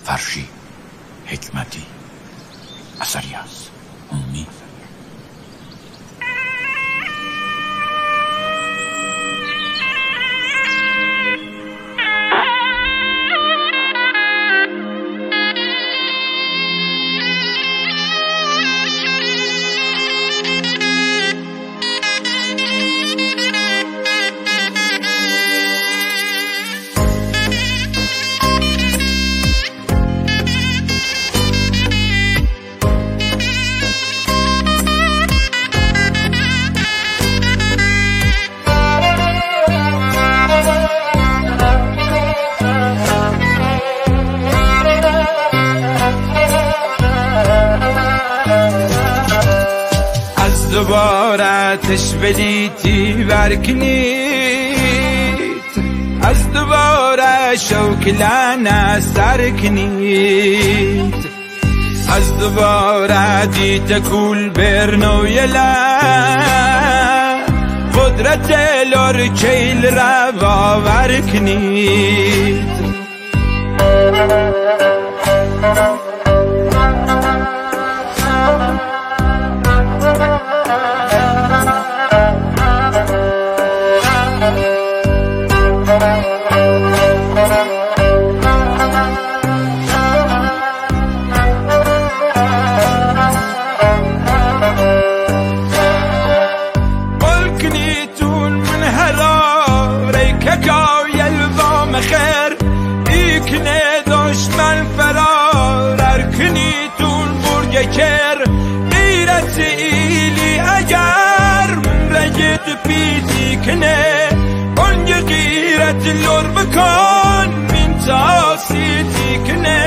فرشی حکمتی اثری از امید. دوبارتش ولیتی برکنید، از دوباره شوکلانه سر کنید، از دوباره دیت کول برنویلا قدرت لورکیل را باور کنید. خیر ایکنه دشمن فرار ارکنیتون برگ کر غیرت ایلی اگر رگد پیدی کنه اونگ غیرت لور بکن من تاسیدی کنه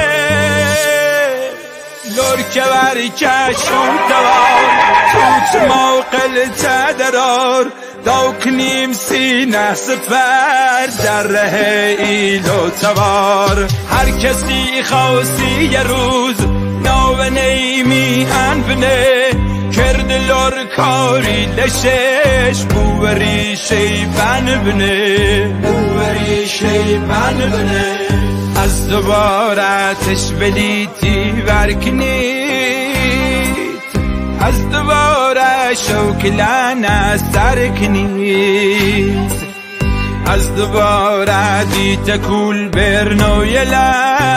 لور که بری کشون دوار توت موقل تدرار دوکنیم سینه سفر در ره ایلو توار. هر کسی خواستی یه روز نو نیمی انبنه کرد لور کاری لشش بوری شیبن بنه بوری شیبن بنه. از دوباره تشبلیتی برکنید، از دوباره شوکلانه سر کنید، از دوباره دیت کول برنویلا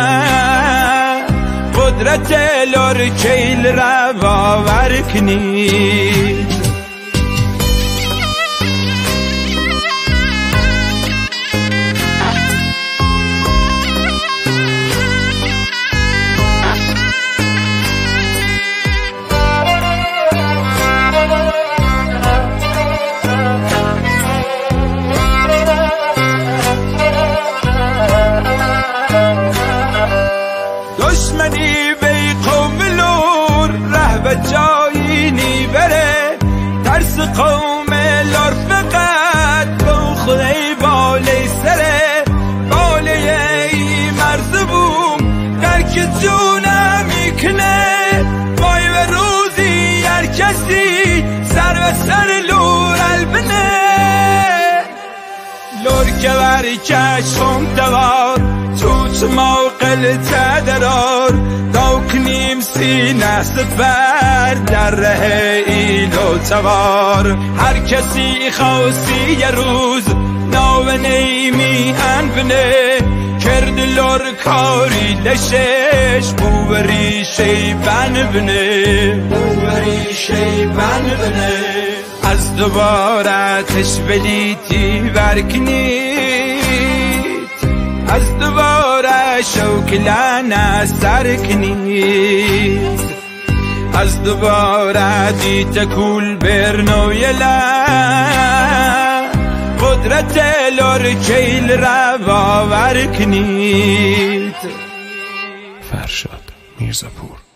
قدرت لورکیل را باور کنید. دشمنی بی قوم لور ره به جایی نی بره، ترس قوم لور فقط با خدای بالی سره بالی ای مرز بوم در که جونه میکنه وای و روزی هر کسی سر و سر لور البنه لور که بری کشم دوار توت موقل تدرار دوکنیم سینه سفر در ره ایلو توار. هر کسی خواستی یه روز نو نیمی انبنه کرد لور کاری لشش بوری شیبن بنه بوری شیبن بنه. از دوباره تشبلیتی برکنید، از دوباره شوکلانه سر کنید، از دوباره دیت کول برنویلا قدرت لورکیل را باور کنید. فرشاد میرزاپور.